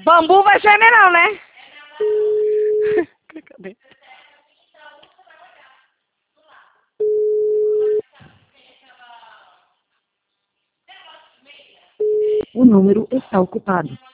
Bambu vai ser não, né? Cadê? O número está ocupado.